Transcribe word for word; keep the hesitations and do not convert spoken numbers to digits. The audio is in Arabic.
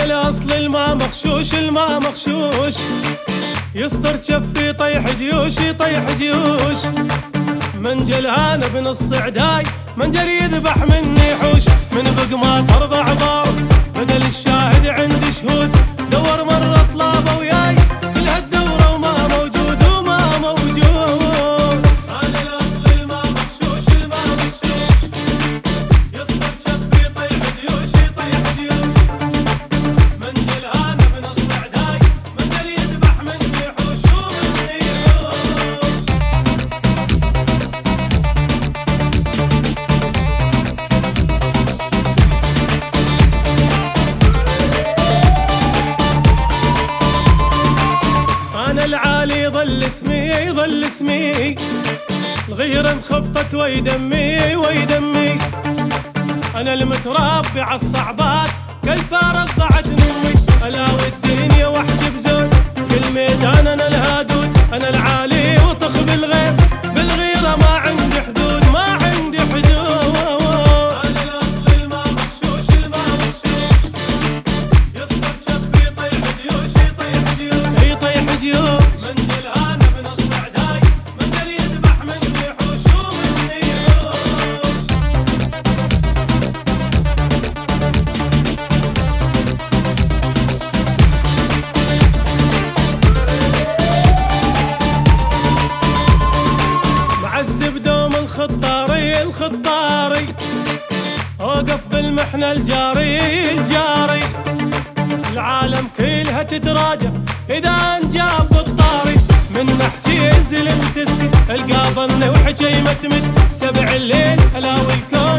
الاصل الماء مغشوش الماء مغشوش، يستر جفي طيح جيوش يطيح جيوش. منجل هانا بن الصعداي منجل يذبح مني حوش، من بق ما ترضى عبار بدل الشاهد عندي شهود. دور مرة طلابه وياي كل هالدورة وما موجود وما موجود. انا الاصل الماء مغشوش الماء مغشوش، يصبر جفي يطيح جيوش يطيح جيوش. منجل هانا بن الصعداي منجل يذبح مني حوش ومني حوش. أنا العالي ظل اسمي ظل اسمي، الغيرة انخبطت ويدمي ويدمي. أنا المتربي عالصعبات كالفارق ضاعتني أمي. ألاوي الدنيا واحجب زود كل ميدان أنا الهادود. أنا العالي وطخ بالغير بالغيرة ما عندي حدود ما عندي حدود. أنا الأصل الماء مغشوش الماء مغشوش، يصبر جفي يطيح جيوش يطيح جيوش يطيح جيوش. منجل هانا بن الصعداي منجل يذبح مني حوش ومني حوش. معذب دوم الخطاري الخطاري، اوقف بالمحنة الجاري الجاري. العالم كلها تتراجف اذا انجاب الطاري، من نحكي انزل تسكت القى ظني وحكي متمت. سبع الليل الاوي الكون